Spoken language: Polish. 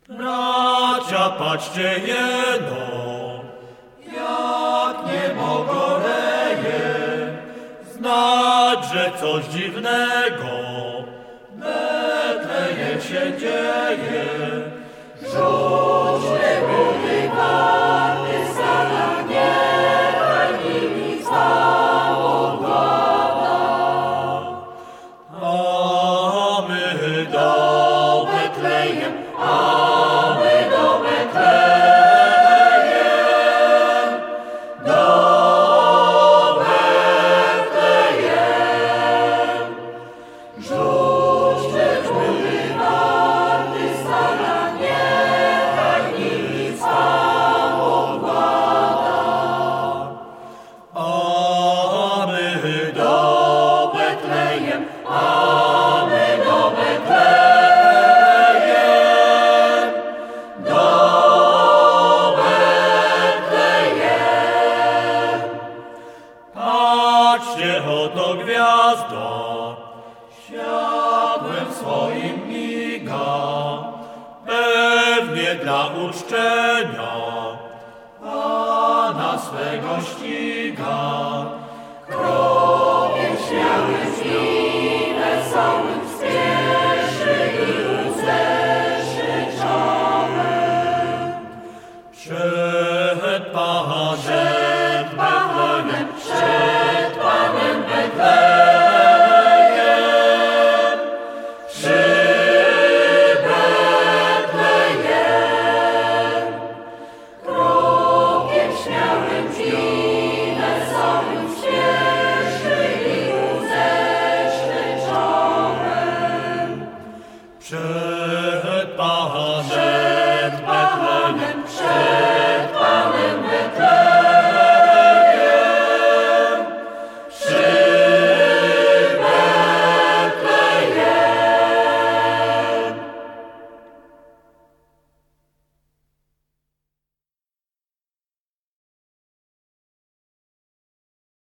Bracia, patrzcie jeno, jak niebo goreje, znać, że coś dziwnego w Betlejem się dzieje. Rzućmy byli warty Sana, niechaj nimi stało głowa. A my do Betlejem, a my do Betlejem, do Betlejem. Rzućmy byli warty Sana, niechaj nimi stało głowa. A my do Betlejem, a my do Betlejem, do Betlejem. Patrzcie, oto gwiazda, światłem swoim miga, pewnie dla uczczenia Pana swego ściga.